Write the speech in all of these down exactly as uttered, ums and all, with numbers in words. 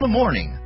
the morning.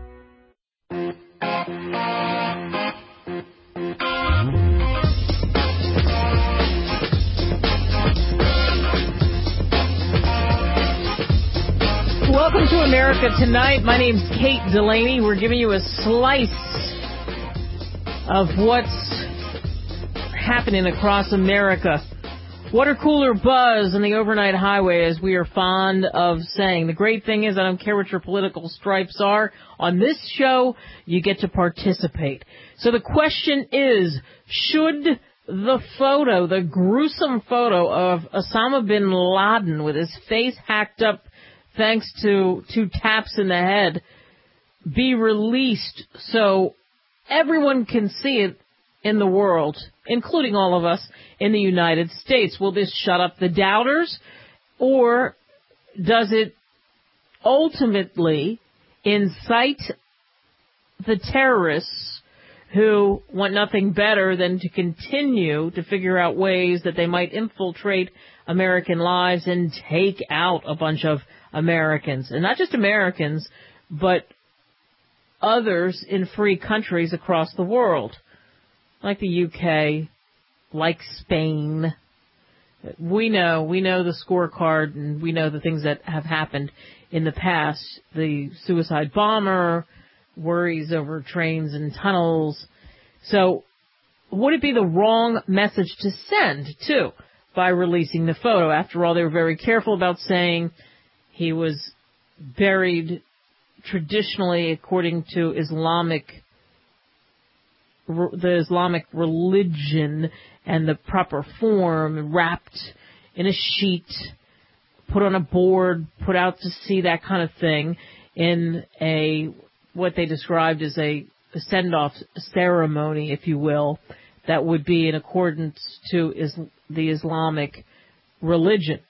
Welcome to America Tonight. My name's Kate Delaney. We're giving you a slice of what's happening across America. Water cooler buzz on the overnight highway, as we are fond of saying. The great thing is, I don't care what your political stripes are. On this show, you get to participate. So the question is, should the photo, the gruesome photo of Osama bin Laden with his face hacked up thanks to two taps in the head, be released so everyone can see it in the world, including all of us in the United States? Will this shut up the doubters, or does it ultimately incite the terrorists who want nothing better than to continue to figure out ways that they might infiltrate American lives and take out a bunch of Americans? And not just Americans, but others in free countries across the world, like the U K, like Spain. We know, we know the scorecard, and we know the things that have happened in the past. The suicide bomber, worries over trains and tunnels. So would it be the wrong message to send, too, by releasing the photo? After all, they were very careful about saying he was buried traditionally according to Islamic the Islamic religion and the proper form, wrapped in a sheet, put on a board, put out to sea, that kind of thing, in a, what they described as a, a send-off ceremony, if you will, that would be in accordance to is, the Islamic religion.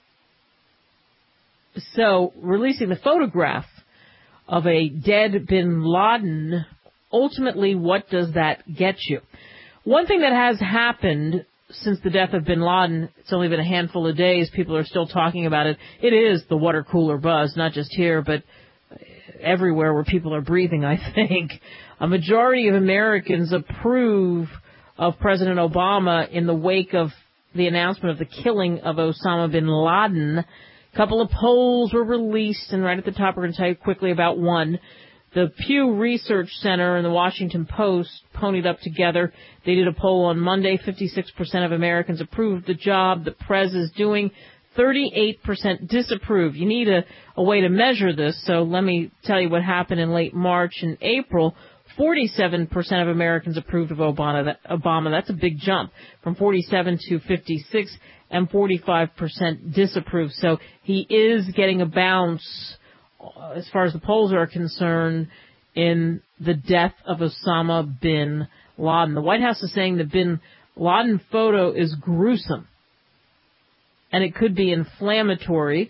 So, releasing the photograph of a dead bin Laden, ultimately, what does that get you? One thing that has happened since the death of bin Laden, it's only been a handful of days, people are still talking about it. It is the water cooler buzz, not just here, but everywhere where people are breathing, I think. A majority of Americans approve of President Obama in the wake of the announcement of the killing of Osama bin Laden. A couple of polls were released, and right at the top we're going to tell you quickly about one. The Pew Research Center and the Washington Post ponied up together. They did a poll on Monday. fifty-six percent of Americans approved the job the Prez is doing. thirty-eight percent disapprove. You need a, a way to measure this, so let me tell you what happened in late March and April. forty-seven percent of Americans approved of Obama. That, Obama. That's a big jump from forty-seven to fifty-six, and forty-five percent disapprove. So he is getting a bounce, as far as the polls are concerned, in the death of Osama bin Laden. The White House is saying the bin Laden photo is gruesome, and it could be inflammatory.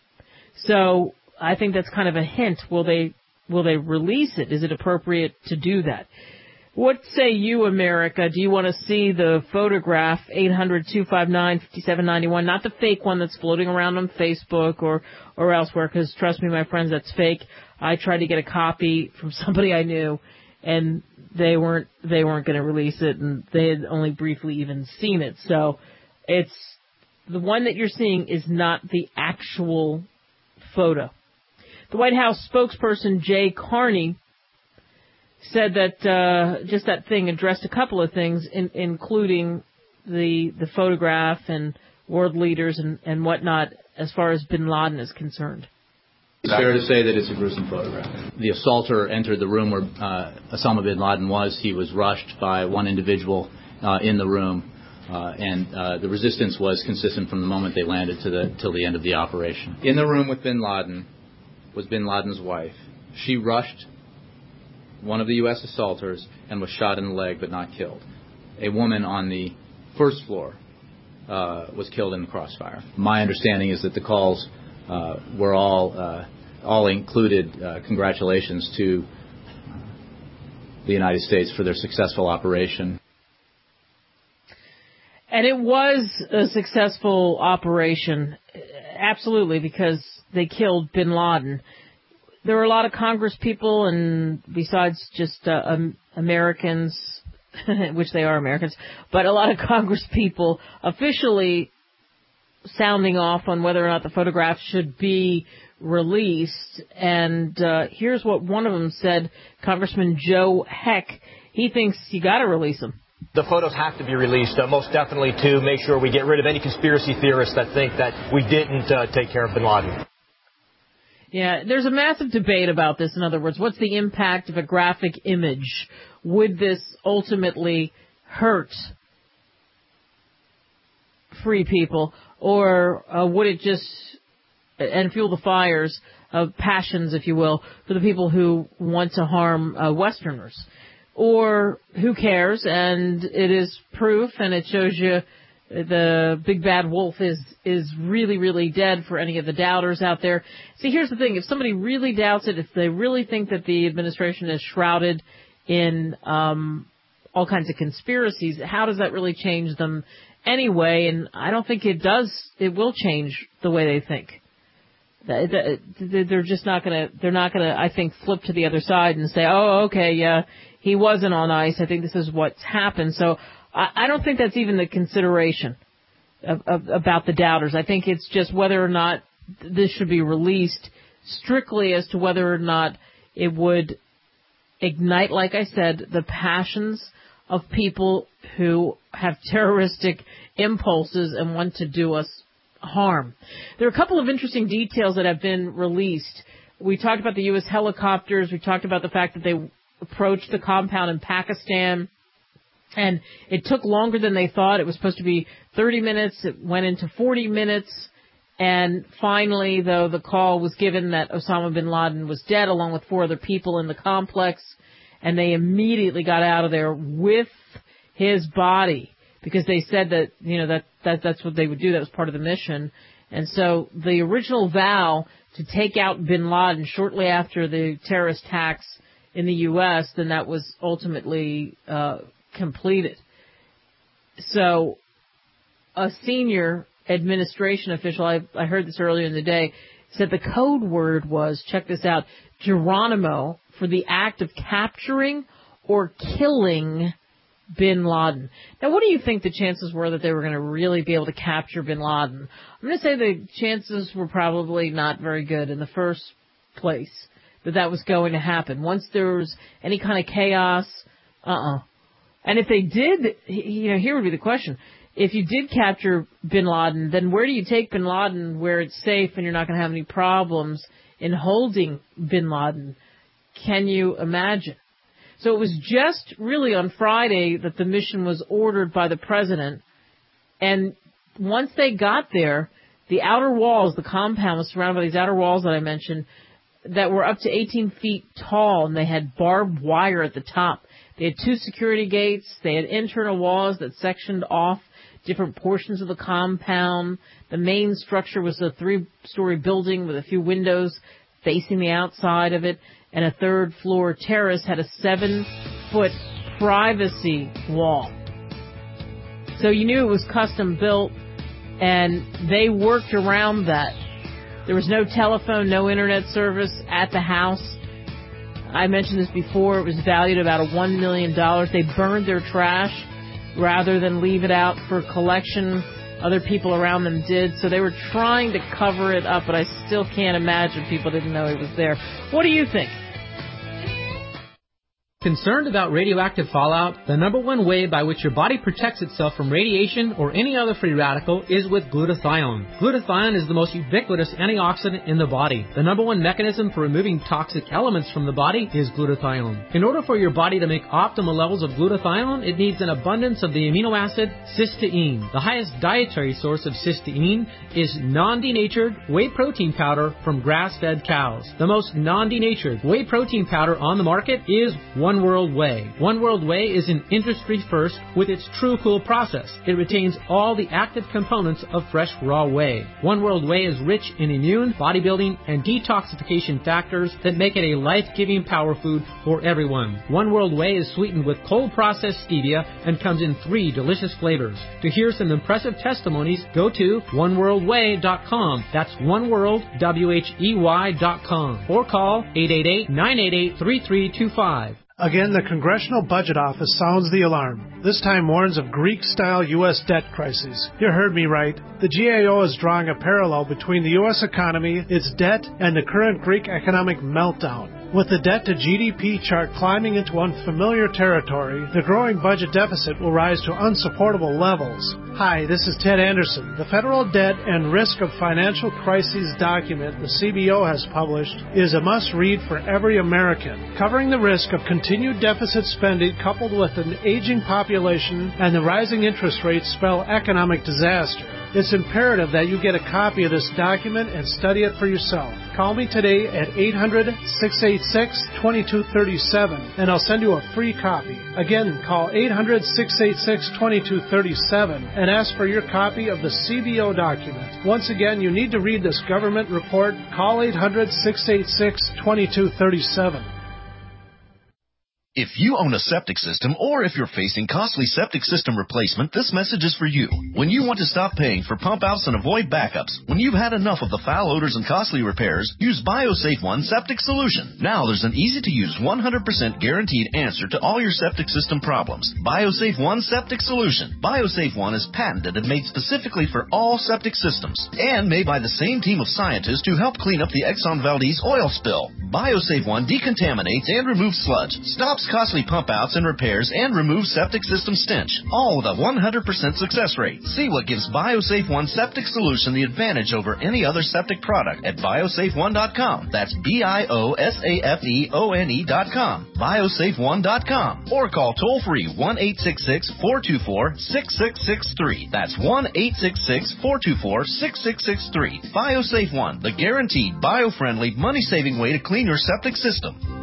So I think that's kind of a hint. Will they will they release it? Is it appropriate to do that? What say you, America? Do you want to see the photograph? eight hundred, two five nine, five seven nine one, not the fake one that's floating around on Facebook or, or elsewhere, because trust me, my friends, that's fake. I tried to get a copy from somebody I knew, and they weren't they weren't going to release it, and they had only briefly even seen it. So it's the one that you're seeing is not the actual photo. The White House spokesperson Jay Carney said that uh, just that thing addressed a couple of things, in, including the the photograph and world leaders and, and whatnot, as far as bin Laden is concerned. It's fair to say that it's a gruesome photograph. The assaulter entered the room where uh, Osama bin Laden was. He was rushed by one individual uh, in the room, uh, and uh, the resistance was consistent from the moment they landed to the till the end of the operation. In the room with bin Laden was bin Laden's wife. She rushed one of the U S assaulters and was shot in the leg but not killed. A woman on the first floor uh, was killed in the crossfire. My understanding is that the calls uh, were all uh, all included uh, congratulations to the United States for their successful operation. And it was a successful operation, absolutely, because they killed bin Laden. there were a lot of Congress people, and besides just uh, um, Americans, which they are Americans, but a lot of Congress people officially sounding off on whether or not the photographs should be released. And uh, here's what one of them said, Congressman Joe Heck. He thinks you got to release them. The photos have to be released, uh, most definitely, to make sure we get rid of any conspiracy theorists that think that we didn't uh, take care of bin Laden. Yeah, there's a massive debate about this. In other words, what's the impact of a graphic image? Would this ultimately hurt free people, or uh, would it just and fuel the fires of passions, if you will, for the people who want to harm uh, Westerners? Or who cares? And it is proof, and it shows you the big bad wolf is is really, really dead for any of the doubters out there. See, here's the thing. If somebody really doubts it, if they really think that the administration is shrouded in um, all kinds of conspiracies, how does that really change them anyway? And I don't think it does. It will change the way they think. They're just not going to, they're not going to, I think, flip to the other side and say, oh, okay, yeah, he wasn't on ice. I think this is what's happened. So I don't think that's even the consideration of, of, about the doubters. I think it's just whether or not this should be released strictly as to whether or not it would ignite, like I said, the passions of people who have terroristic impulses and want to do us harm. There are a couple of interesting details that have been released. We talked about the U S helicopters. We talked about the fact that they approached the compound in Pakistan. And it took longer than they thought. It was supposed to be thirty minutes. It went into forty minutes. And finally, though, the call was given that Osama bin Laden was dead, along with four other people in the complex. And they immediately got out of there with his body, because they said that, you know, that, that that's what they would do. That was part of the mission. And so the original vow to take out bin Laden shortly after the terrorist attacks in the U S, then that was ultimately uh completed. So a senior administration official, I, I heard this earlier in the day, said the code word was, check this out, Geronimo, for the act of capturing or killing bin Laden. Now, what do you think the chances were that they were going to really be able to capture bin Laden? I'm going to say the chances were probably not very good in the first place that that was going to happen. Once there was any kind of chaos, uh-uh. And if they did, you know, here would be the question. If you did capture bin Laden, then where do you take bin Laden where it's safe and you're not going to have any problems in holding bin Laden? Can you imagine? So it was just really on Friday that the mission was ordered by the president. And once they got there, the outer walls, the compound was surrounded by these outer walls that I mentioned that were up to eighteen feet tall, and they had barbed wire at the top. They had two security gates. They had internal walls that sectioned off different portions of the compound. The main structure was a three-story building with a few windows facing the outside of it, and a third-floor terrace had a seven-foot privacy wall. So you knew it was custom-built, and they worked around that. There was no telephone, no internet service at the house. I mentioned this before. It was valued at about one million dollars. They burned their trash rather than leave it out for collection. Other people around them did. So they were trying to cover it up, but I still can't imagine people didn't know it was there. What do you think? Concerned about radioactive fallout? The number one way by which your body protects itself from radiation or any other free radical is with glutathione. Glutathione is the most ubiquitous antioxidant in the body. The number one mechanism for removing toxic elements from the body is glutathione. In order for your body to make optimal levels of glutathione, it needs an abundance of the amino acid cysteine. The highest dietary source of cysteine is non-denatured whey protein powder from grass-fed cows. The most non-denatured whey protein powder on the market is one One World Whey. One World Whey is an industry first with its True Cool process. It retains all the active components of fresh raw whey. One World Whey is rich in immune, bodybuilding, and detoxification factors that make it a life-giving power food for everyone. One World Whey is sweetened with cold-processed stevia and comes in three delicious flavors. To hear some impressive testimonies, go to one world whey dot com. That's oneworld, W H E Y dot com. Or call eight eight eight, nine eight eight, three three two five. Again, the Congressional Budget Office sounds the alarm. This time warns of Greek-style U S debt crises. You heard me right. The G A O is drawing a parallel between the U S economy, its debt, and the current Greek economic meltdown. With the debt-to-G D P chart climbing into unfamiliar territory, the growing budget deficit will rise to unsupportable levels. Hi, this is Ted Anderson. The Federal Debt and Risk of Financial Crises document the C B O has published is a must-read for every American, covering the risk of continued deficit spending coupled with an aging population and the rising interest rates spell economic disaster. It's imperative that you get a copy of this document and study it for yourself. Call me today at eight hundred, six eight six, two two three seven and I'll send you a free copy. Again, call eight hundred, six eight six, two two three seven and ask for your copy of the C B O document. Once again, you need to read this government report. Call eight hundred, six eight six, two two three seven. If you own a septic system or if you're facing costly septic system replacement, this message is for you. When you want to stop paying for pump outs and avoid backups, when you've had enough of the foul odors and costly repairs, use BioSafe One Septic Solution. Now there's an easy-to-use one hundred percent guaranteed answer to all your septic system problems. BioSafe One Septic Solution. BioSafe One is patented and made specifically for all septic systems and made by the same team of scientists who helped clean up the Exxon Valdez oil spill. BioSafe One decontaminates and removes sludge, stops costly pump outs and repairs, and remove septic system stench, all with a one hundred percent success rate. See what gives BioSafe One Septic Solution the advantage over any other septic product at biosafe one dot com. That's B I O S A F E O N E dot com. biosafe one dot com. Or call toll-free one eight six six, four two four, six six six three. That's one eight six six, four two four, six six six three. BioSafe One, the guaranteed, bio-friendly, money-saving way to clean your septic system.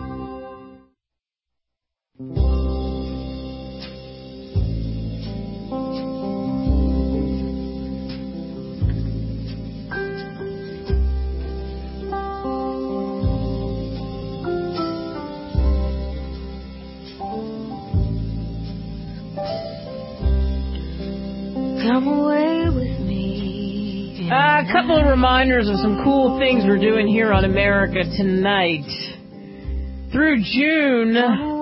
Come away with me. Uh, a couple of reminders of some cool things we're doing here on America Tonight. Through June,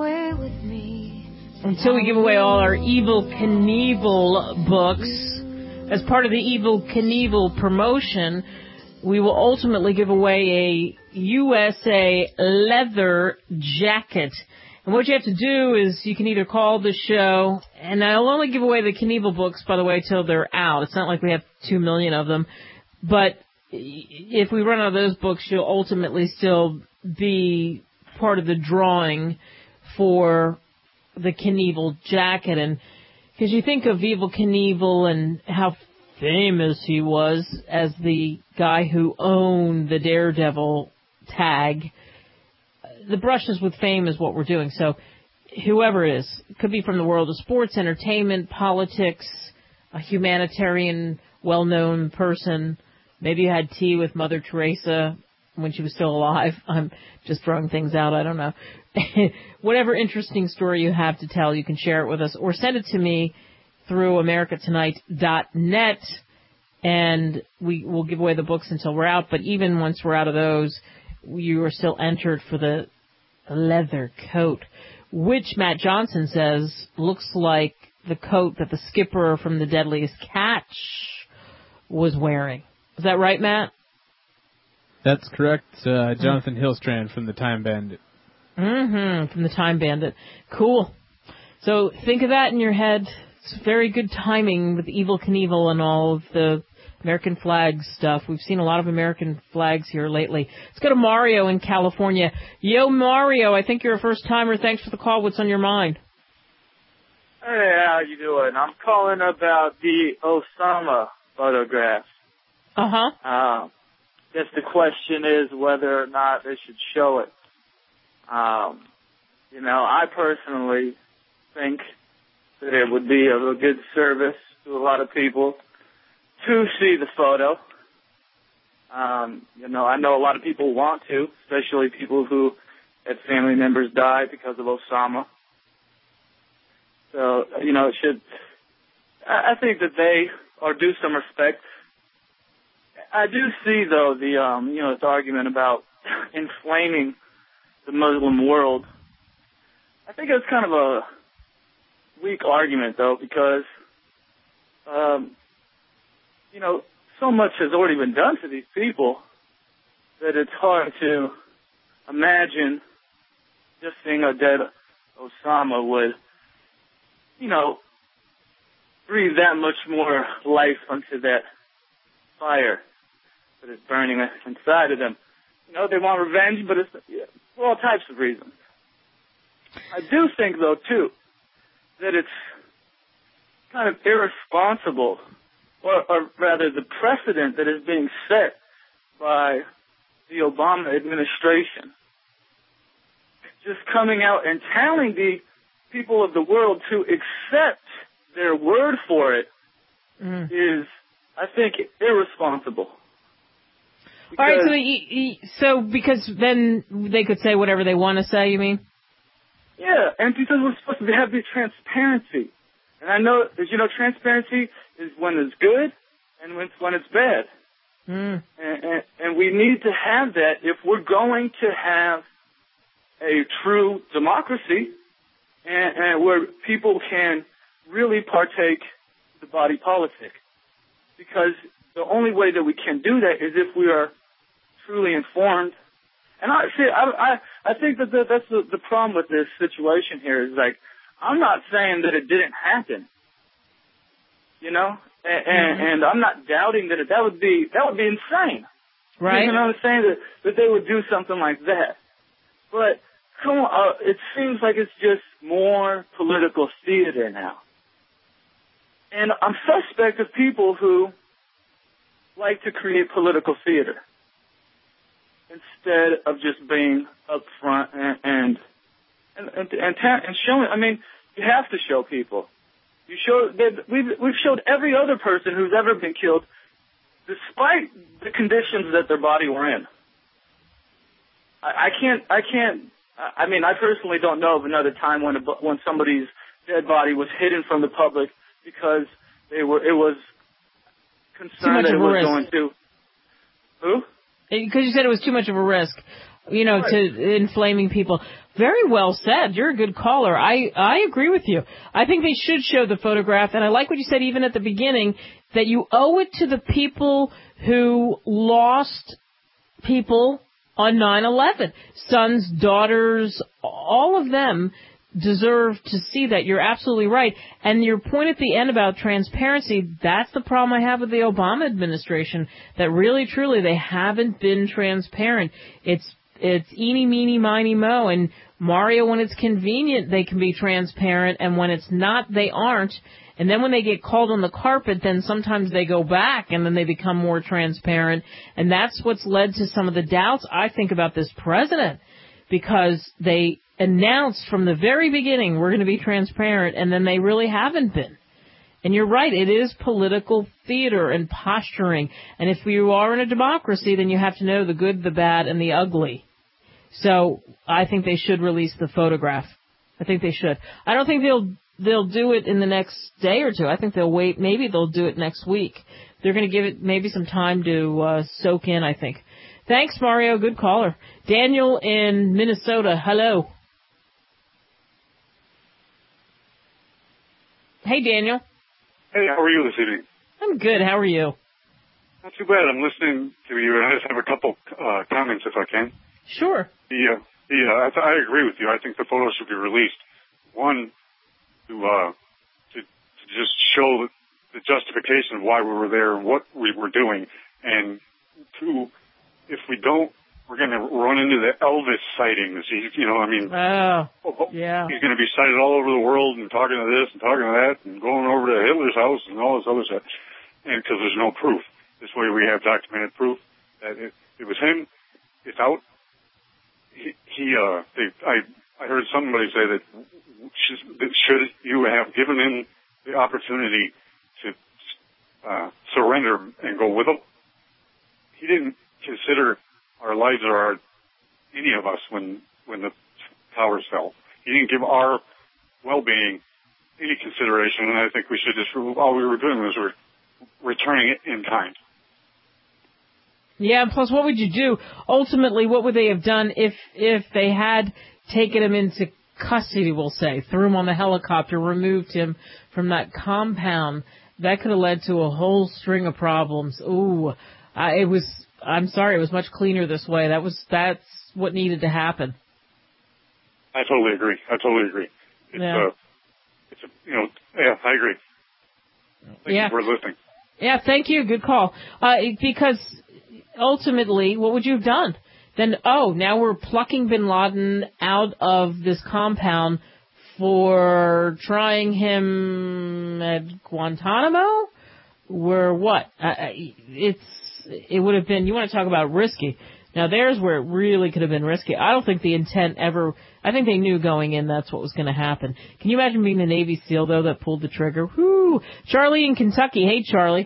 until we give away all our Evel Knievel books, as part of the Evel Knievel promotion, we will ultimately give away a U S A leather jacket. And what you have to do is you can either call the show, and I'll only give away the Knievel books, by the way, till they're out. It's not like we have two million of them. But if we run out of those books, you'll ultimately still be part of the drawing for the Knievel jacket. And because you think of Evel Knievel and how famous he was as the guy who owned the Daredevil tag, the brushes with fame is what we're doing. So whoever it is, it could be from the world of sports, entertainment, politics, a humanitarian, well-known person. Maybe you had tea with Mother Teresa when she was still alive. I'm just throwing things out. I don't know. Whatever interesting story you have to tell, you can share it with us or send it to me through america tonight dot net, and we will give away the books until we're out. But even once we're out of those, you are still entered for the leather coat, which Matt Johnson says looks like the coat that the skipper from The Deadliest Catch was wearing. Is that right, Matt? That's correct. Uh, Jonathan Hillstrand from the Time Bandit. Mm-hmm, from the Time Bandit. Cool. So think of that in your head. It's very good timing with Evel Knievel and all of the American flag stuff. We've seen a lot of American flags here lately. Let's go to Mario in California. Yo, Mario, I think you're a first-timer. Thanks for the call. What's on your mind? Hey, how you doing? I'm calling about the Osama photograph. Uh-huh. Um, guess the question is whether or not they should show it. Um, you know, I personally think that it would be of a good service to a lot of people to see the photo. Um, you know, I know a lot of people want to, especially people who had family members die because of Osama. So, you know, it should, I think that they are due some respect. I do see, though, the, um, you know, this argument about inflaming the Muslim world. I think it's kind of a weak argument, though, because, um, you know, so much has already been done to these people that it's hard to imagine just seeing a dead Osama would, you know, breathe that much more life onto that fire that is burning inside of them. You know, they want revenge, but it's for all types of reasons. I do think, though, too, that it's kind of irresponsible, or, or rather the precedent that is being set by the Obama administration, just coming out and telling the people of the world to accept their word for it mm. is, I think, irresponsible. All right, so, he, he, so because then they could say whatever they want to say, you mean? Yeah, and because we're supposed to have the transparency. And I know, as you know, transparency is when it's good and when it's, when it's bad. Mm. And, and, and we need to have that if we're going to have a true democracy and, and where people can really partake the body politic. Because the only way that we can do that is if we are truly informed. And I see, I, I, I think that the, that's the, the problem with this situation here is, like, I'm not saying that it didn't happen, you know, and, mm-hmm. and I'm not doubting that it, that would be that would be insane. Right. You know what I'm saying? That, that they would do something like that. But come on, uh, it seems like it's just more political theater now. And I'm suspect of people who like to create political theater instead of just being upfront and and and and, and, ta- and showing. I mean, you have to show people. You show that we've we've showed every other person who's ever been killed, despite the conditions that their body were in. I, I can't. I can't. I mean, I personally don't know of another time when a, when somebody's dead body was hidden from the public because they were. It was concerned that it was risk. going to. Who? Because you said it was too much of a risk, you know, right. to inflaming people. Very well said. You're a good caller. I, I agree with you. I think they should show the photograph, and I like what you said even at the beginning, that you owe it to the people who lost people on nine eleven. Sons, daughters, all of them deserve to see that. You're absolutely right. And your point at the end about transparency, that's the problem I have with the Obama administration, that really, truly, they haven't been transparent. It's it's eeny, meeny, miny, mo. And Mario, when it's convenient, they can be transparent. And when it's not, they aren't. And then when they get called on the carpet, then sometimes they go back and then they become more transparent. And that's what's led to some of the doubts, I think, about this president, because they announced from the very beginning we're going to be transparent, and then they really haven't been. And you're right, it is political theater and posturing. And if you are in a democracy, then you have to know the good, the bad, and the ugly. So I think they should release the photograph. I think they should. I don't think they'll they'll do it in the next day or two. I think they'll wait. Maybe they'll do it next week. They're going to give it maybe some time to uh, soak in, I think. Thanks, Mario. Good caller. Daniel in Minnesota. Hello. Hey, Daniel. Hey, how are you this evening? I'm good. How are you? Not too bad. I'm listening to you, and I just have a couple uh, comments, if I can. Sure. Yeah, yeah. I, th- I agree with you. I think the photos should be released. One, to uh, to, to just show the justification of why we were there and what we were doing, and two, if we don't, we're going to run into the Elvis sightings. He, you know, I mean, oh, yeah. He's going to be sighted all over the world and talking to this and talking to that and going over to Hitler's house and all this other stuff. And because there's no proof. This way we have documented proof that it, it was him. It's out. He, he uh, they, I, I heard somebody say that should you have given him the opportunity to uh, surrender and go with them, he didn't consider our lives or our, any of us when when the towers fell. He didn't give our well-being any consideration, and I think we should just, all we were doing was we're returning it in kind. Yeah, and plus what would you do? Ultimately, what would they have done if if they had taken him into custody, we'll say, threw him on the helicopter, removed him from that compound? That could have led to a whole string of problems. Ooh, I, it was, I'm sorry, it was much cleaner this way. That was, that's what needed to happen. I totally agree. I totally agree. It's, yeah. uh, it's a, you know, yeah, I agree. Thank yeah. you for listening. Yeah, thank you. Good call. Uh, because ultimately, what would you have done? Then, oh, now we're plucking bin Laden out of this compound for trying him at Guantanamo? We're what? Uh, it's, it would have been, you want to talk about risky. Now, there's where it really could have been risky. I don't think the intent ever, I think they knew going in that's what was going to happen. Can you imagine being the Navy SEAL, though, that pulled the trigger? Whoo! Charlie in Kentucky. Hey, Charlie.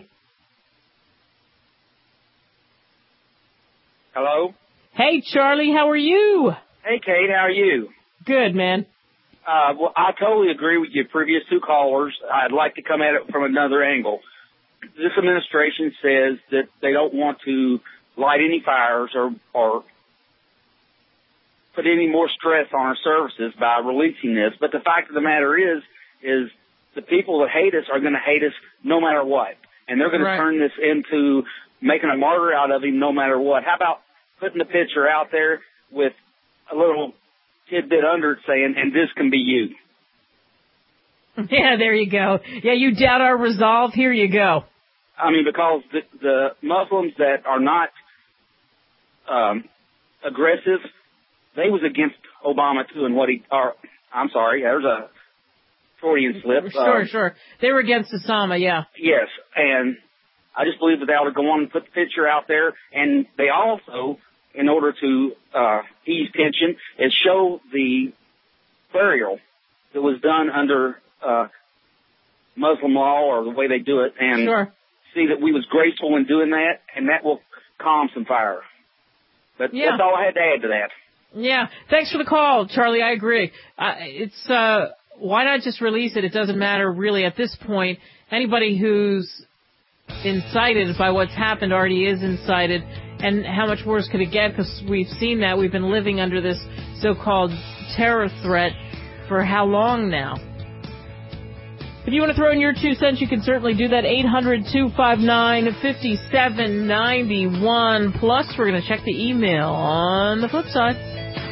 Hello? Hey, Charlie, how are you? Hey, Kate, how are you? Good, man. Uh, well, I totally agree with your previous two callers. I'd like to come at it from another angle. This administration says that they don't want to light any fires or, or put any more stress on our services by releasing this. But the fact of the matter is, is the people that hate us are going to hate us no matter what. And they're going right. to turn this into making a martyr out of him no matter what. How about putting the picture out there with a little tidbit under it saying, and this can be you. Yeah, there you go. Yeah, you doubt our resolve? Here you go. I mean, because the, the Muslims that are not um, aggressive, they was against Obama, too, and what he, or, I'm sorry, there's a Freudian slip. Sure, um, sure. They were against Osama, yeah. Yes, and I just believe that they ought to go on and put the picture out there, and they also, in order to uh, ease tension, is show the burial that was done under uh, Muslim law or the way they do it, and sure. see that we was graceful in doing that, and that will calm some fire. But yeah. that's all I had to add to that. Yeah, thanks for the call, Charlie. I agree. Uh, it's uh, why not just release it? It doesn't matter really at this point. Anybody who's incited by what's happened already is incited, and how much worse could it get? Because we've seen that. We've been living under this so-called terror threat for how long now? If you want to throw in your two cents, you can certainly do that. eight hundred, two five nine, five seven nine one. Plus, we're going to check the email on the flip side.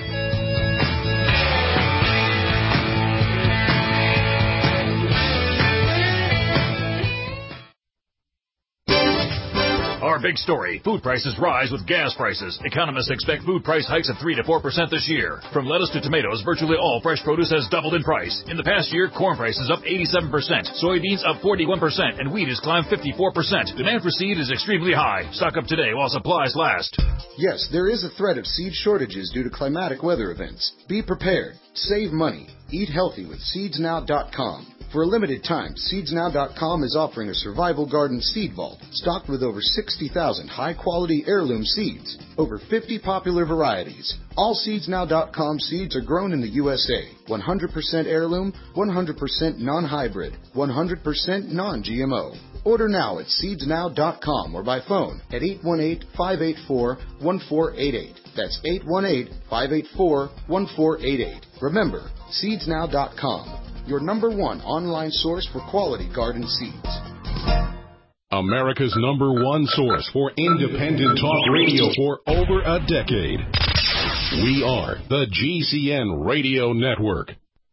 Our big story, food prices rise with gas prices. Economists expect food price hikes of three to four percent this year. From lettuce to tomatoes, virtually all fresh produce has doubled in price. In the past year, corn prices up eighty-seven percent, soybeans up forty-one percent, and wheat has climbed fifty-four percent. Demand for seed is extremely high. Stock up today while supplies last. Yes, there is a threat of seed shortages due to climatic weather events. Be prepared. Save money. Eat healthy with seeds now dot com. For a limited time, seeds now dot com is offering a survival garden seed vault stocked with over sixty thousand high-quality heirloom seeds, over fifty popular varieties. All seeds now dot com seeds are grown in the U S A, one hundred percent heirloom, one hundred percent non-hybrid, one hundred percent non-G M O. Order now at seeds now dot com or by phone at eight one eight, five eight four, one four eight eight. That's eight one eight, five eight four, one four eight eight. Remember, seeds now dot com. Your number one online source for quality garden seeds. America's number one source for independent talk radio for over a decade. We are the G C N Radio Network.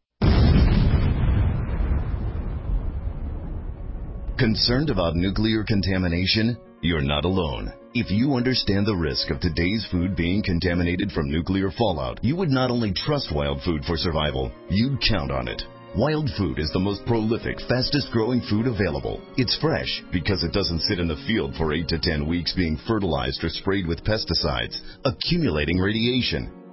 Concerned about nuclear contamination? You're not alone. If you understand the risk of today's food being contaminated from nuclear fallout, you would not only trust Wild Food for survival, you'd count on it. Wild Food is the most prolific, fastest-growing food available. It's fresh because it doesn't sit in the field for eight to ten weeks being fertilized or sprayed with pesticides, accumulating radiation.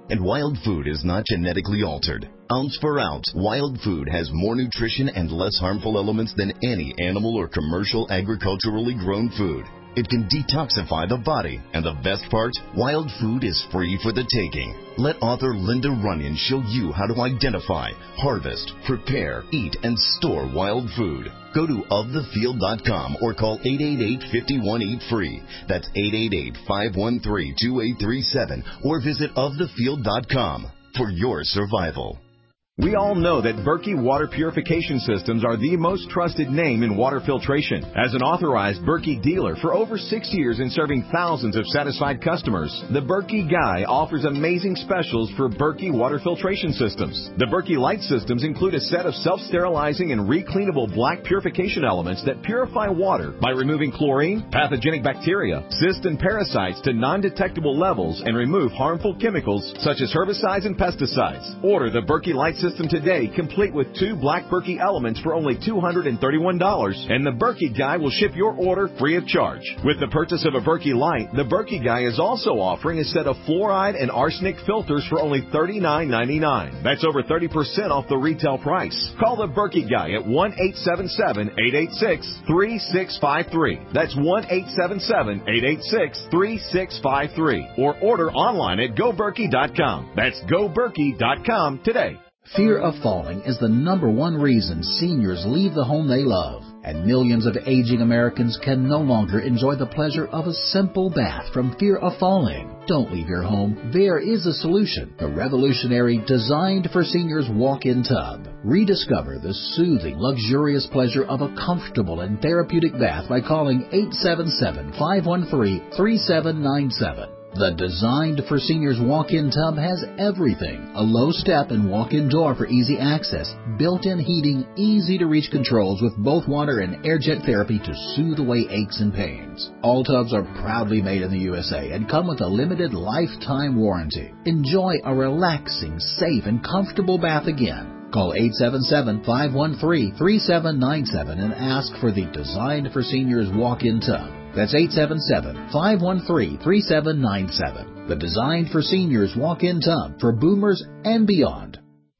And Wild Food is not genetically altered. Ounce for ounce, Wild Food has more nutrition and less harmful elements than any animal or commercial agriculturally grown food. It can detoxify the body, and the best part, Wild Food is free for the taking. Let author Linda Runyon show you how to identify, harvest, prepare, eat, and store Wild Food. Go to of the field dot com or call eight eight eight, five one eight, free. That's eight eight eight, five one three, two eight three seven or visit of the field dot com for your survival. We all know that Berkey Water Purification Systems are the most trusted name in water filtration. As an authorized Berkey dealer for over six years and serving thousands of satisfied customers, the Berkey Guy offers amazing specials for Berkey Water Filtration Systems. The Berkey Light Systems include a set of self-sterilizing and recleanable black purification elements that purify water by removing chlorine, pathogenic bacteria, cysts, and parasites to non-detectable levels and remove harmful chemicals such as herbicides and pesticides. Order the Berkey Light Systems today, complete with two black Berkey elements for only two hundred thirty-one dollars, and the Berkey Guy will ship your order free of charge. With the purchase of a Berkey Light, the Berkey Guy is also offering a set of fluoride and arsenic filters for only thirty-nine ninety-nine. That's over thirty percent off the retail price. Call the Berkey Guy at one eight seven seven, eight eight six, three six five three. That's one eight seven seven, eight eight six, three six five three. Or order online at go berkey dot com. That's go berkey dot com today. Fear of falling is the number one reason seniors leave the home they love, and millions of aging Americans can no longer enjoy the pleasure of a simple bath from fear of falling. Don't leave your home. There is a solution. The revolutionary Designed for Seniors walk-in tub. Rediscover the soothing, luxurious pleasure of a comfortable and therapeutic bath by calling eight seven seven, five one three, three seven nine seven. The Designed for Seniors walk-in tub has everything. A low step and walk-in door for easy access, built-in heating, easy-to-reach controls with both water and air jet therapy to soothe away aches and pains. All tubs are proudly made in the U S A and come with a limited lifetime warranty. Enjoy a relaxing, safe, and comfortable bath again. Call eight seven seven, five one three, three seven nine seven and ask for the Designed for Seniors walk-in tub. That's eight seven seven, five one three, three seven nine seven. The Designed for Seniors walk-in tub for boomers and beyond.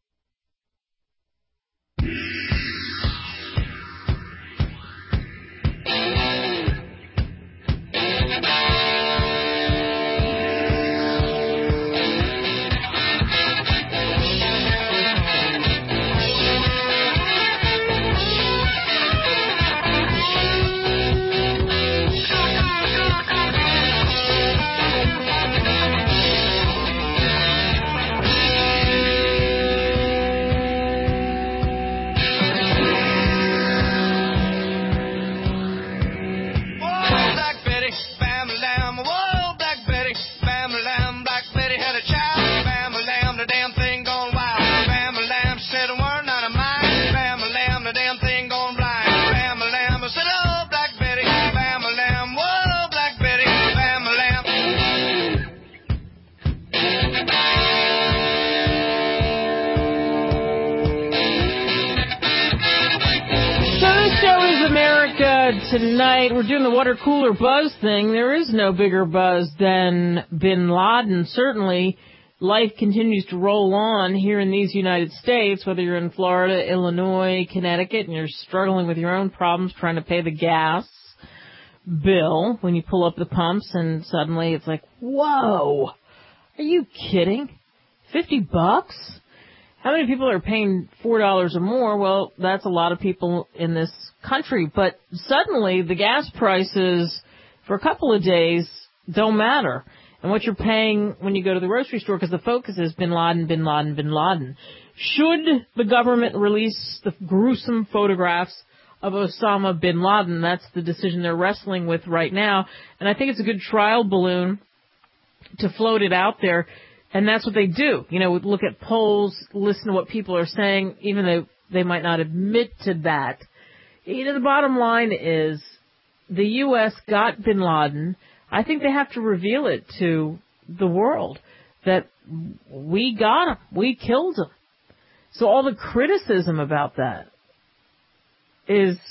Tonight, we're doing the water cooler buzz thing. There is no bigger buzz than Bin Laden. Certainly, life continues to roll on here in these United States, whether you're in Florida, Illinois, Connecticut, and you're struggling with your own problems trying to pay the gas bill when you pull up the pumps, and suddenly it's like, whoa, are you kidding? fifty bucks? How many people are paying four dollars or more? Well, that's a lot of people in this country. But suddenly the gas prices for a couple of days don't matter. And what you're paying when you go to the grocery store, because the focus is Bin Laden, Bin Laden, Bin Laden. Should the government release the gruesome photographs of Osama Bin Laden? That's the decision they're wrestling with right now. And I think it's a good trial balloon to float it out there. And that's what they do. You know, look at polls, listen to what people are saying, even though they might not admit to that. You know, the bottom line is the U S got Bin Laden. I think they have to reveal it to the world that we got him. We killed him. So all the criticism about that is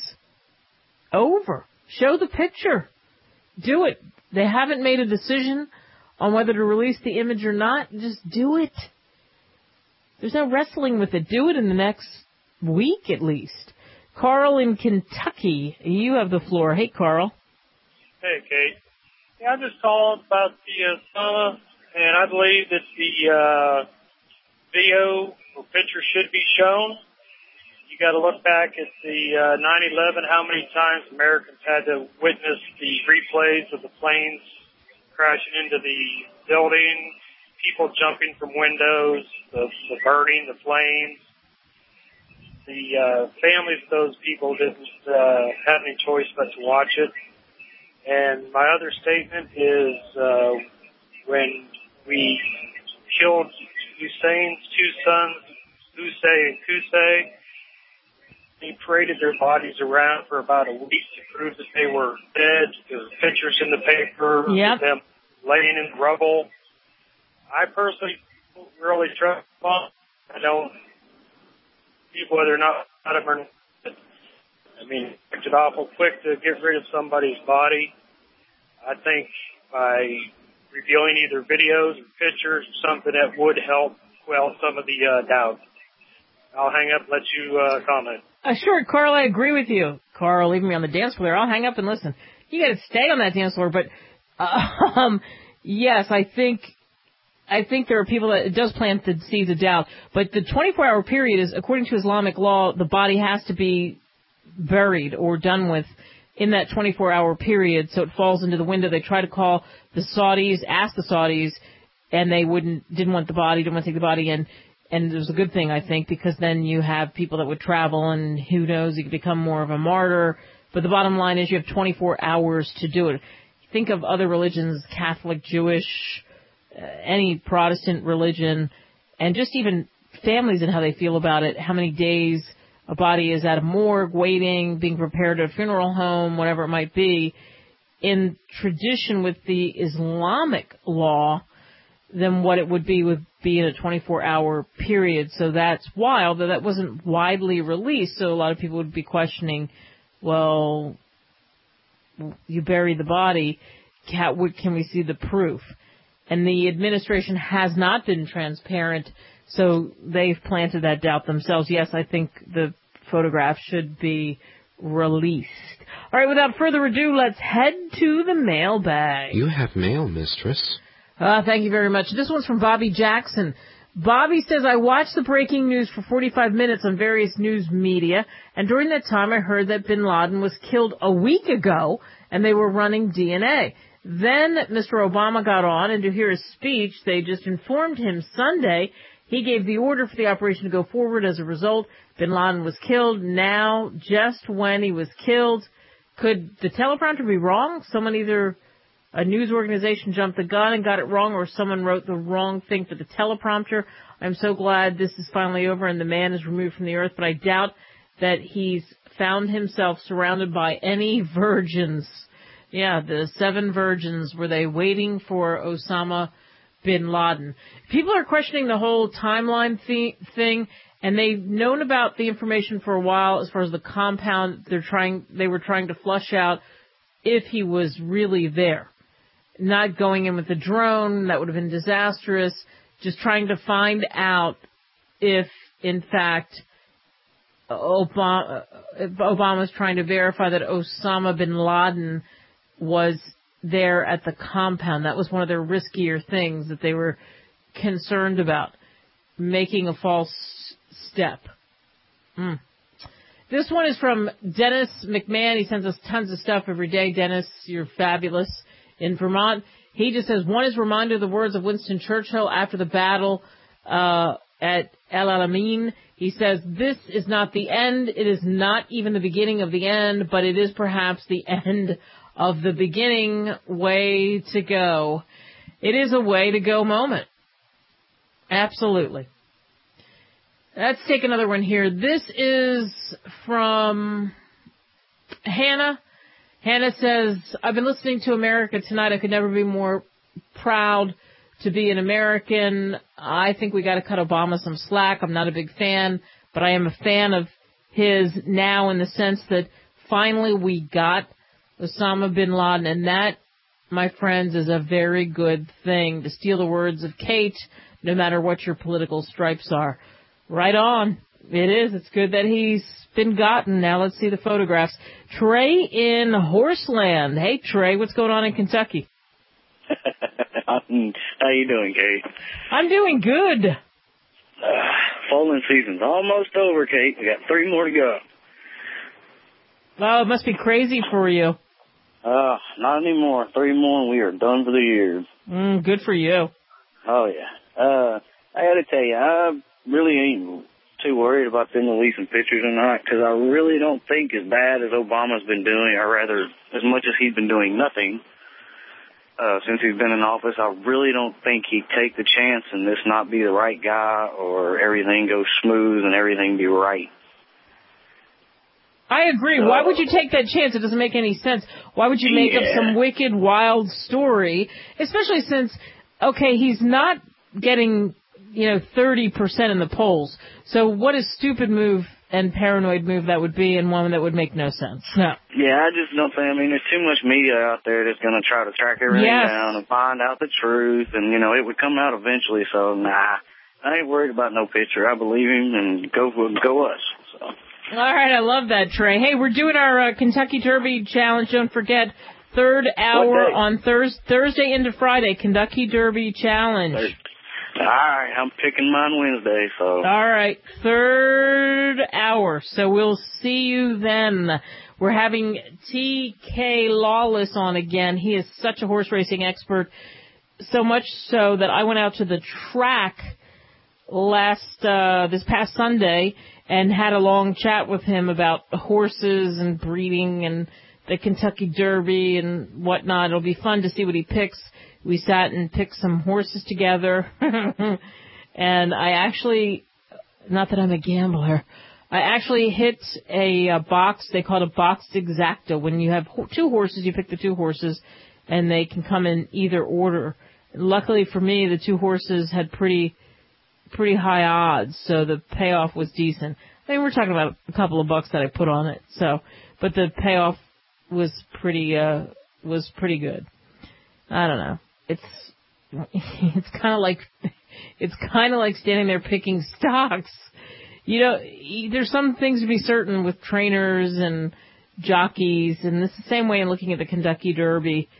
over. Show the picture. Do it. They haven't made a decision on whether to release the image or not, just do it. There's no wrestling with it. Do it in the next week at least. Carl in Kentucky, you have the floor. Hey, Carl. Hey, Kate. Yeah, I'm just calling about the Osama, and I believe that the uh, video or picture should be shown. You got to look back at the uh, nine eleven, how many times Americans had to witness the replays of the planes crashing into the building, people jumping from windows, the, the burning, the flames. The uh, families of those people didn't uh, have any choice but to watch it. And my other statement is uh, when we killed Hussein's two sons, Hussein and Qusay, they paraded their bodies around for about a week to prove that they were dead. There were pictures in the paper yep. of them laying in rubble. I personally don't really trust them. I don't see whether or not them or not. I mean, it's awful quick to get rid of somebody's body. I think by revealing either videos or pictures or something that would help quell some of the uh, doubt. I'll hang up and let you uh, comment. Uh, sure, Carl, I agree with you. Carl, leaving me on the dance floor. I'll hang up and listen. You got to stay on that dance floor, but uh, um, yes, I think I think there are people that it does plant the seeds of doubt. But the twenty-four hour period is, according to Islamic law, the body has to be buried or done with in that twenty-four hour period, so it falls into the window. They try to call the Saudis, ask the Saudis, and they wouldn't, didn't want the body, didn't want to take the body in. And it was a good thing, I think, because then you have people that would travel, and who knows, you could become more of a martyr. But the bottom line is you have twenty-four hours to do it. Think of other religions, Catholic, Jewish, uh, any Protestant religion, and just even families and how they feel about it, how many days a body is at a morgue, waiting, being prepared at a funeral home, whatever it might be. In tradition with the Islamic law, than what it would be with being a twenty-four hour period. So that's wild, though that wasn't widely released. So a lot of people would be questioning, well, you bury the body, can we see the proof? And the administration has not been transparent, so they've planted that doubt themselves. Yes, I think the photograph should be released. All right, without further ado, let's head to the mailbag. You have mail, mistress. Uh, thank you very much. This one's from Bobby Jackson. Bobby says, I watched the breaking news for forty-five minutes on various news media, and during that time I heard that bin Laden was killed a week ago, and they were running D N A. Then Mister Obama got on, and to hear his speech, they just informed him Sunday he gave the order for the operation to go forward. As a result, bin Laden was killed. Now, just when he was killed, could the teleprompter be wrong? Someone either... A news organization jumped the gun and got it wrong, or someone wrote the wrong thing for the teleprompter. I'm so glad this is finally over and the man is removed from the earth, but I doubt that he's found himself surrounded by any virgins. Yeah, the seven virgins, were they waiting for Osama bin Laden? People are questioning the whole timeline th- thing, and they've known about the information for a while as far as the compound they're trying, they were trying to flush out if he was really there. Not going in with a drone, that would have been disastrous. Just trying to find out if, in fact, Obama, Obama's trying to verify that Osama bin Laden was there at the compound. That was one of their riskier things that they were concerned about, making a false step. Mm. This one is from Dennis McMahon. He sends us tons of stuff every day. Dennis, you're fabulous. In Vermont, he just says, one is a reminder of the words of Winston Churchill after the battle uh, at El Alamein. He says, this is not the end. It is not even the beginning of the end, but it is perhaps the end of the beginning. Way to go. It is a way to go moment. Absolutely. Let's take another one here. This is from Hannah. Hannah says, I've been listening to America Tonight. I could never be more proud to be an American. I think we got to cut Obama some slack. I'm not a big fan, but I am a fan of his now in the sense that finally we got Osama bin Laden, and that my friends, is a very good thing. To steal the words of Kate, no matter what your political stripes are. Right on. It is. It's good that he's been gotten. Now let's see the photographs. Trey in Horseland. Hey, Trey, what's going on in Kentucky? How you doing, Kate? I'm doing good. Uh, falling season's almost over, Kate. We got three more to go. Oh, it must be crazy for you. Uh, not anymore. Three more and we are done for the year. Mm, good for you. Oh, yeah. Uh, I gotta tell you, I really ain't too worried about them releasing pictures or not, because I really don't think as bad as Obama's been doing, or rather, as much as he's been doing nothing, uh, since he's been in office. I really don't think he'd take the chance and this not be the right guy, or everything goes smooth and everything be right. I agree. Why would you take that chance? It doesn't make any sense. Why would you make yeah. up some wicked, wild story? Especially since, okay, he's not getting, you know, thirty percent in the polls. So what a stupid move and paranoid move that would be, and one that would make no sense. No. Yeah, I just don't think, I mean, there's too much media out there that's going to try to track everything yes. down and find out the truth, and, you know, it would come out eventually, so, nah, I ain't worried about no picture. I believe him, and go, go us, so. All right, I love that, Trey. Hey, we're doing our uh, Kentucky Derby Challenge. Don't forget, third hour on thurs- Thursday into Friday, Kentucky Derby Challenge. Thursday. All right, I'm picking mine Wednesday, so. All right, third hour. So we'll see you then. We're having T K Lawless on again. He is such a horse racing expert, so much so that I went out to the track last uh this past Sunday and had a long chat with him about horses and breeding and the Kentucky Derby and whatnot. It'll be fun to see what he picks. We sat and picked some horses together. And I actually, not that I'm a gambler, I actually hit a, a box. They call it a boxed exacta. When you have two horses, you pick the two horses, and they can come in either order. Luckily for me, the two horses had pretty pretty high odds, so the payoff was decent. I mean, we're talking about a couple of bucks that I put on it, so, but the payoff was pretty, uh, was pretty good. I don't know. It's, it's kind of like, it's kind of like standing there picking stocks. You know, there's some things to be certain with trainers and jockeys, and it's the same way in looking at the Kentucky Derby.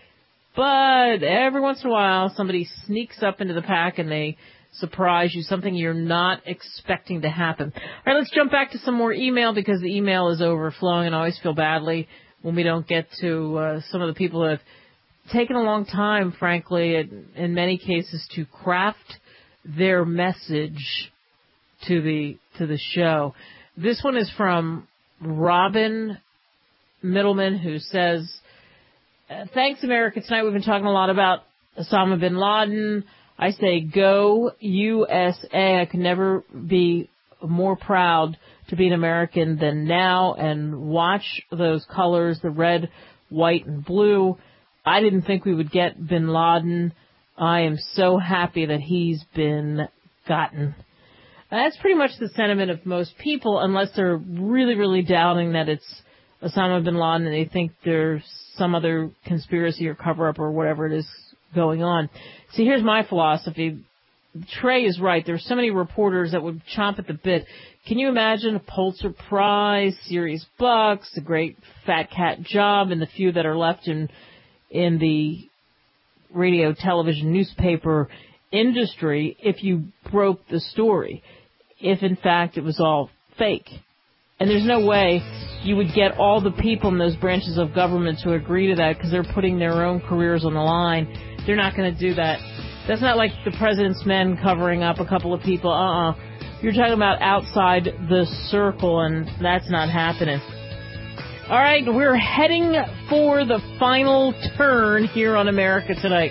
But every once in a while, somebody sneaks up into the pack and they surprise you, something you're not expecting to happen. All right, let's jump back to some more email because the email is overflowing, and I always feel badly when we don't get to uh, some of the people that have taken a long time, frankly, in, in many cases, to craft their message to the to the show. This one is from Robin Middleman, who says, thanks, America. Tonight we've been talking a lot about Osama bin Laden. I say go U S A. I could never be more proud to be an American than now, and watch those colors, the red, white, and blue. I didn't think we would get bin Laden. I am so happy that he's been gotten. That's pretty much the sentiment of most people, unless they're really, really doubting that it's Osama bin Laden and they think there's some other conspiracy or cover-up or whatever it is going on. See, here's my philosophy. Trey is right. There's so many reporters that would chomp at the bit. Can you imagine a Pulitzer Prize, Sirius Bucks, a great fat cat job, and the few that are left in in the radio, television, newspaper industry if you broke the story, if in fact it was all fake? And there's no way you would get all the people in those branches of government to agree to that because they're putting their own careers on the line. They're not going to do that. That's not like the president's men covering up a couple of people. Uh-uh. You're talking about outside the circle, and that's not happening. All right, we're heading for the final turn here on America Tonight.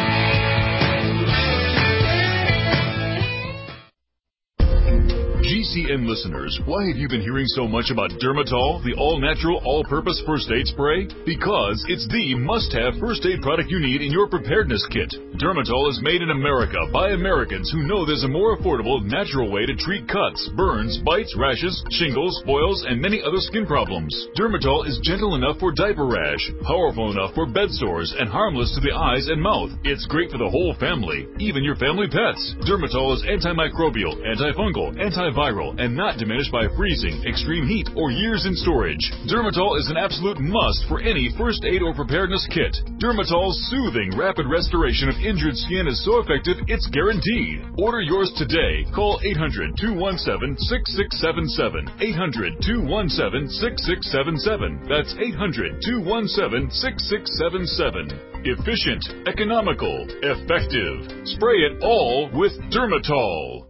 G C N listeners, why have you been hearing so much about Dermatol, the all-natural, all-purpose first aid spray? Because it's the must-have first aid product you need in your preparedness kit. Dermatol is made in America by Americans who know there's a more affordable, natural way to treat cuts, burns, bites, rashes, shingles, boils, and many other skin problems. Dermatol is gentle enough for diaper rash, powerful enough for bed sores, and harmless to the eyes and mouth. It's great for the whole family, even your family pets. Dermatol is antimicrobial, antifungal, antiviral, and not diminished by freezing, extreme heat, or years in storage. Dermatol is an absolute must for any first aid or preparedness kit. Dermatol's soothing, rapid restoration of injured skin is so effective, it's guaranteed. Order yours today. Call eight hundred, two one seven, six six seven seven. eight hundred, two one seven, six six seven seven. That's eight hundred, two one seven, six six seven seven. Efficient, economical, effective. Spray it all with Dermatol.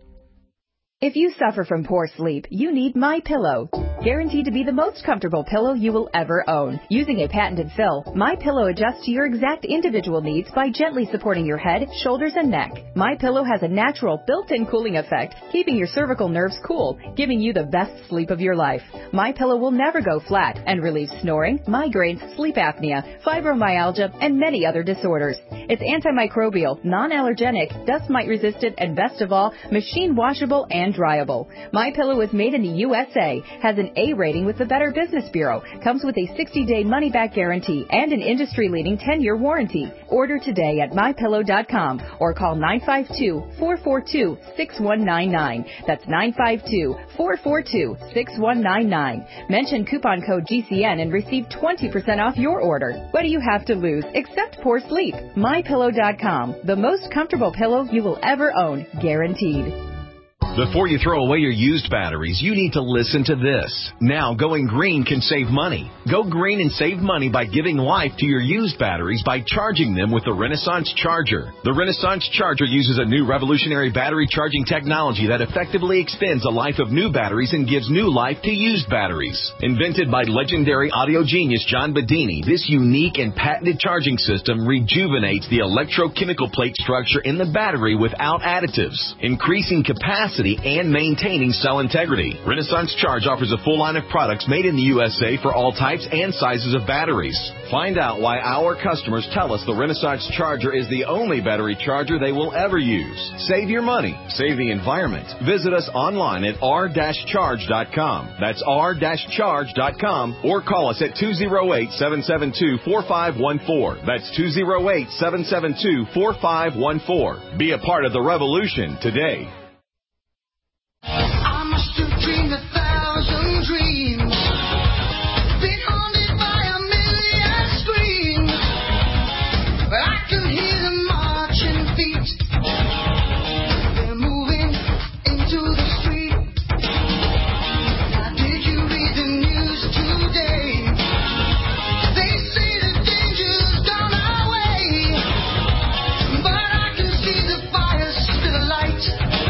If you suffer from poor sleep, you need MyPillow. Guaranteed to be the most comfortable pillow you will ever own. Using a patented fill, MyPillow adjusts to your exact individual needs by gently supporting your head, shoulders, and neck. MyPillow has a natural built-in cooling effect, keeping your cervical nerves cool, giving you the best sleep of your life. MyPillow will never go flat and relieves snoring, migraines, sleep apnea, fibromyalgia, and many other disorders. It's antimicrobial, non-allergenic, dust mite resistant, and best of all, machine washable and dryable. MyPillow is made in the U S A, has an A rating with the Better Business Bureau, comes with a sixty-day money-back guarantee and an industry-leading ten-year warranty. Order today at my pillow dot com or call nine five two, four four two, six one nine nine. That's nine five two, four four two, six one nine nine. Mention coupon code G C N and receive twenty percent off your order. What do you have to lose except poor sleep? my pillow dot com, the most comfortable pillow you will ever own, guaranteed. Before you throw away your used batteries, you need to listen to this. Now, going green can save money. Go green and save money by giving life to your used batteries by charging them with the Renaissance Charger. The Renaissance Charger uses a new revolutionary battery charging technology that effectively extends the life of new batteries and gives new life to used batteries. Invented by legendary audio genius John Bedini, this unique and patented charging system rejuvenates the electrochemical plate structure in the battery without additives, increasing capacity and maintaining cell integrity. Renaissance Charge offers a full line of products made in the U S A for all types and sizes of batteries. Find out why our customers tell us the Renaissance Charger is the only battery charger they will ever use. Save your money. Save the environment. Visit us online at r dash charge dot com. That's r dash charge dot com or call us at two oh eight, seven seven two, four five one four. That's two oh eight, seven seven two, four five one four. Be a part of the revolution today. I must have dreamed a thousand dreams, been haunted by a million screams, but I can hear them marching feet. They're moving into the street. Now did you read the news today? They say the danger's gone our way, but I can see the fire still alight.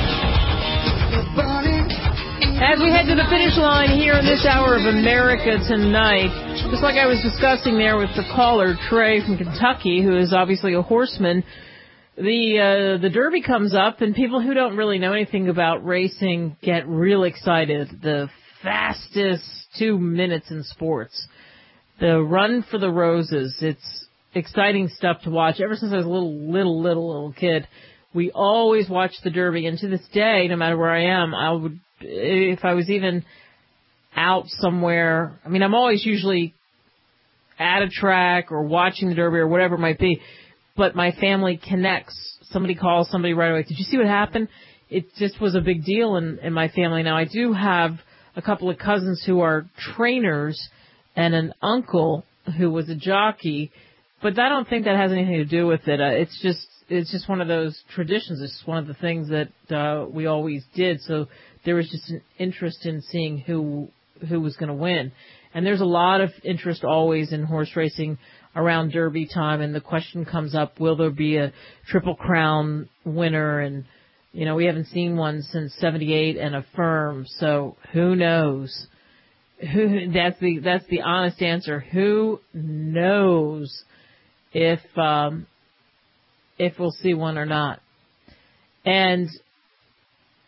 As we head to the finish line here in this hour of America Tonight, just like I was discussing there with the caller, Trey from Kentucky, who is obviously a horseman, the uh, the Derby comes up, and people who don't really know anything about racing get real excited. The fastest two minutes in sports. The Run for the Roses. It's exciting stuff to watch. Ever since I was a little, little, little, little kid, we always watch the Derby, and to this day, no matter where I am, I would, if I was even out somewhere, I mean, I'm always usually at a track or watching the Derby or whatever it might be, but my family connects. Somebody calls somebody right away. Did you see what happened? It just was a big deal in, in my family. Now, I do have a couple of cousins who are trainers and an uncle who was a jockey, but I don't think that has anything to do with it. Uh, it's just It's just one of those traditions. It's one of the things that uh, we always did. So there was just an interest in seeing who who was going to win. And there's a lot of interest always in horse racing around Derby time. And the question comes up, will there be a Triple Crown winner? And, you know, we haven't seen one since seventy-eight and Affirm. So who knows? Who that's the that's the honest answer. Who knows if um, if we'll see one or not? And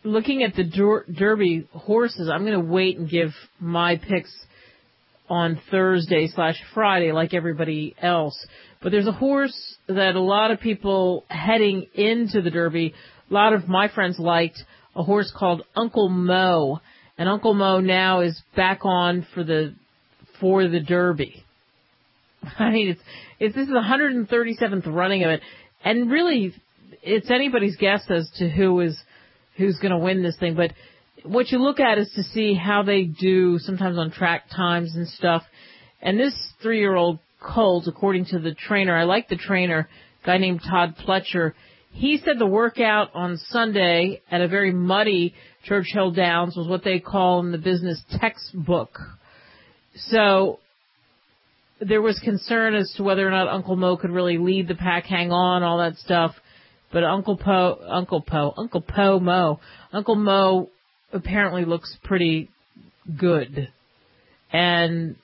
looking at the der- Derby horses, I'm going to wait and give my picks on Thursday slash Friday like everybody else. But there's a horse that a lot of people heading into the Derby, a lot of my friends liked, a horse called Uncle Mo. And Uncle Mo now is back on for the for the Derby. I mean, it's, it's this is the one hundred thirty-seventh running of it. And really, it's anybody's guess as to who is who's going to win this thing. But what you look at is to see how they do sometimes on track times and stuff. And this three-year-old colt, according to the trainer, I like the trainer, a guy named Todd Pletcher, he said the workout on Sunday at a very muddy Churchill Downs was what they call in the business textbook. So there was concern as to whether or not Uncle Mo could really lead the pack, hang on, all that stuff. But Uncle Po, Uncle Po, Uncle Po Mo, Uncle Mo apparently looks pretty good. And,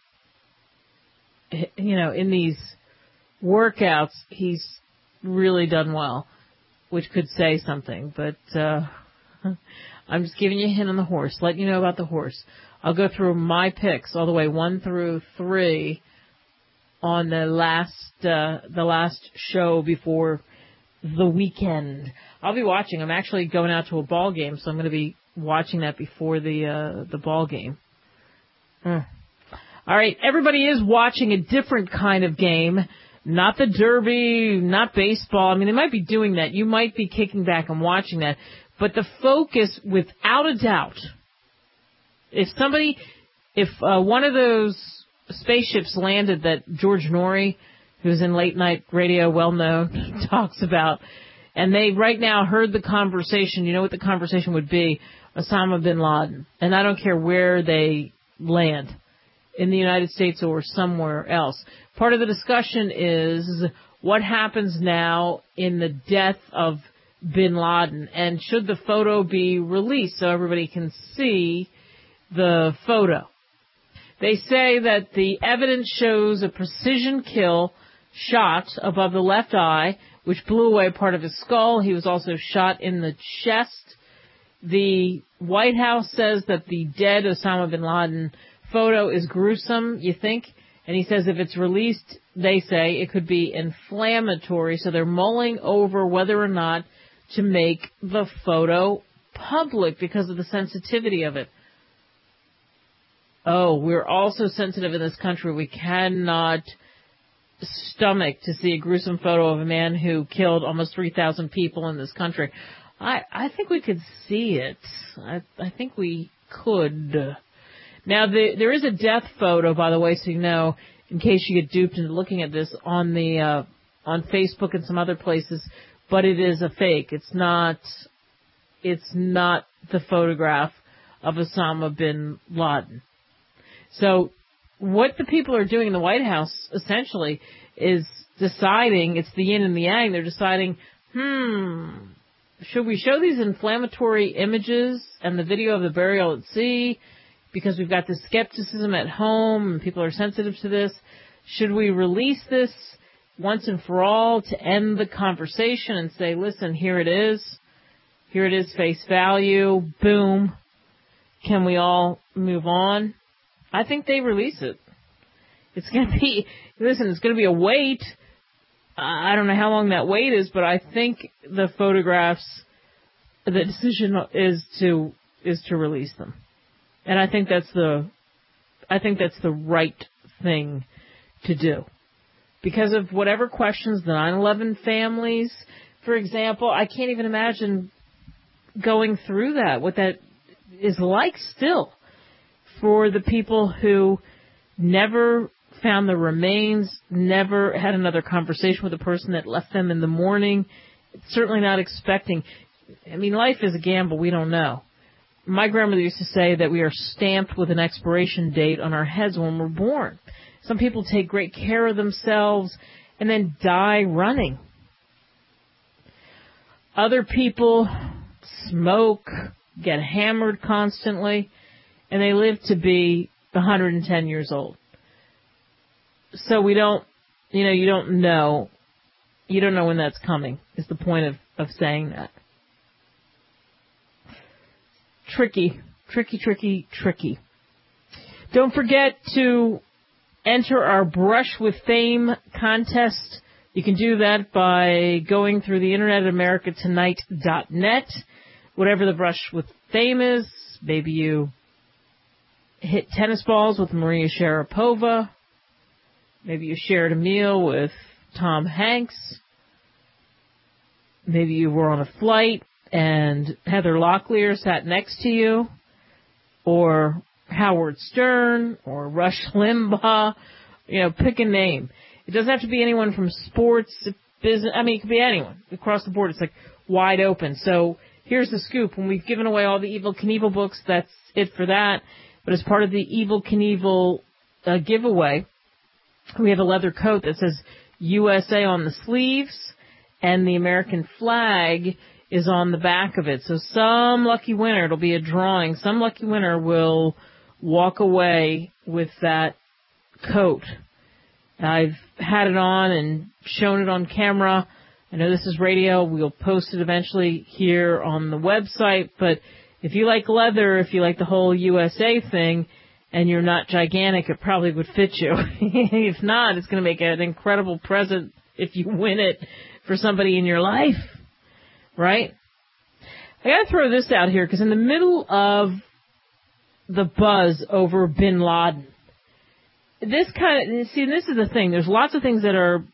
you know, in these workouts, he's really done well, which could say something. But uh, I'm just giving you a hint on the horse, letting you know about the horse. I'll go through my picks all the way one through three on the last uh, the last show before the weekend. I'll be watching. I'm actually going out to a ball game, so I'm going to be watching that before the uh, the ball game. Mm. All right, everybody is watching a different kind of game. Not the Derby, not baseball. I mean, they might be doing that. You might be kicking back and watching that. But the focus, without a doubt, if somebody, if uh, one of those spaceships landed that George Norrie, who's in late night radio, well known, talks about, and they right now heard the conversation, you know what the conversation would be? Osama bin Laden. And I don't care where they land, in the United States or somewhere else. Part of the discussion is what happens now in the death of bin Laden, and should the photo be released so everybody can see the photo. They say that the evidence shows a precision kill shot above the left eye, which blew away part of his skull. He was also shot in the chest. The White House says that the dead Osama bin Laden photo is gruesome, you think? And he says if it's released, they say it could be inflammatory. So they're mulling over whether or not to make the photo public because of the sensitivity of it. Oh, we're also sensitive in this country. We cannot stomach to see a gruesome photo of a man who killed almost three thousand people in this country. I, I think we could see it. I, I think we could. Now, the, there is a death photo, by the way, so you know, in case you get duped into looking at this on the uh, on Facebook and some other places, but it is a fake. It's not. It's not the photograph of Osama bin Laden. So, what the people are doing in the White House essentially is deciding. It's the yin and the yang. They're deciding, hmm, should we show these inflammatory images and the video of the burial at sea? Because we've got this skepticism at home and people are sensitive to this. Should we release this once and for all to end the conversation and say, listen, here it is. Here it is, face value. Boom. Can we all move on? I think they release it. It's going to be, listen, it's going to be a wait. I don't know how long that wait is, but I think the photographs, the decision is to, is to release them. And I think that's the, I think that's the right thing to do. Because of whatever questions the nine eleven families, for example, I can't even imagine going through that, what that is like still for the people who never found the remains, never had another conversation with the person that left them in the morning, certainly not expecting. I mean, life is a gamble. We don't know. My grandmother used to say that we are stamped with an expiration date on our heads when we're born. Some people take great care of themselves and then die running. Other people smoke, get hammered constantly, and they live to be one hundred ten years old. So we don't, you know, you don't know, you don't know when that's coming, is the point of, of saying that. tricky, tricky, tricky, tricky. Don't forget to enter our Brush with Fame contest. You can do that by going through the internet at america tonight dot net. Whatever the Brush with Fame is, maybe you hit tennis balls with Maria Sharapova. Maybe you shared a meal with Tom Hanks. Maybe you were on a flight and Heather Locklear sat next to you. Or Howard Stern or Rush Limbaugh. You know, pick a name. It doesn't have to be anyone from sports, business. I mean, it could be anyone. Across the board, it's like wide open. So here's the scoop. When we've given away all the Evel Knievel books, that's it for that. But as part of the Evel Knievel uh, giveaway, we have a leather coat that says U S A on the sleeves, and the American flag is on the back of it. So some lucky winner, it'll be a drawing, some lucky winner will walk away with that coat. I've had it on and shown it on camera. I know this is radio. We'll post it eventually here on the website. But if you like leather, if you like the whole U S A thing, and you're not gigantic, it probably would fit you. If not, it's going to make an incredible present if you win it for somebody in your life. Right? I got to throw this out here because in the middle of the buzz over Bin Laden, this kind of, see, this is the thing. There's lots of things that are,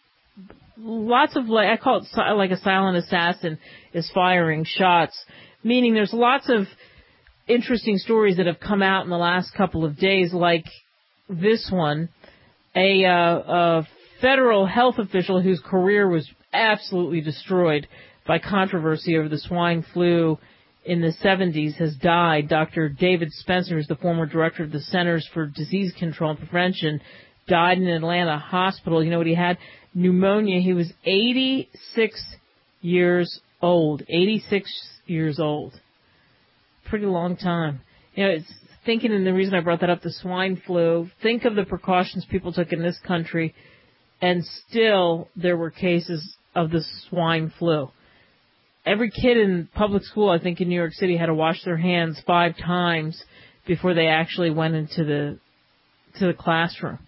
lots of, like, I call it like a silent assassin is firing shots, meaning there's lots of interesting stories that have come out in the last couple of days, like this one. A, uh, a federal health official whose career was absolutely destroyed by controversy over the swine flu in the seventies has died. Doctor David Spencer, who's the former director of the Centers for Disease Control and Prevention, died in an Atlanta hospital. You know what he had? Pneumonia. He was eighty-six years old. eighty-six years old. Pretty long time. You know, it's thinking, and the reason I brought that up, the swine flu, think of the precautions people took in this country, and still there were cases of the swine flu. Every kid in public school, I think in New York City, had to wash their hands five times before they actually went into the to the classroom.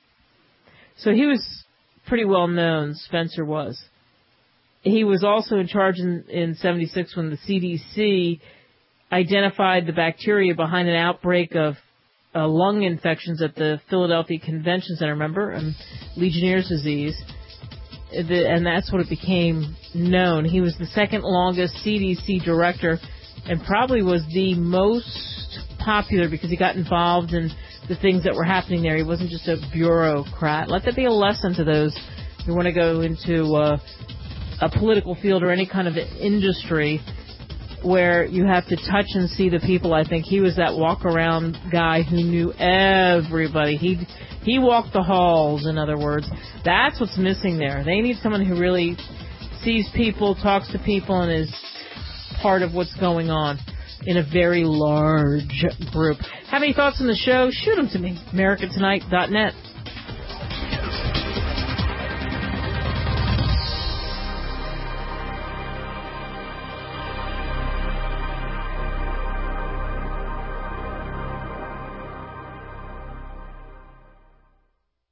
So he was pretty well known, Spencer was. He was also in charge in, in seventy-six when the C D C identified the bacteria behind an outbreak of uh, lung infections at the Philadelphia Convention Center, remember? Um, Legionnaire's disease. The, and that's what it became known. He was the second longest C D C director and probably was the most popular because he got involved in the things that were happening there. He wasn't just a bureaucrat. Let that be a lesson to those who want to go into uh, a political field or any kind of industry where you have to touch and see the people. I think he was that walk-around guy who knew everybody. He he walked the halls, in other words. That's what's missing there. They need someone who really sees people, talks to people, and is part of what's going on in a very large group. Have any thoughts on the show? Shoot them to me. america tonight dot net.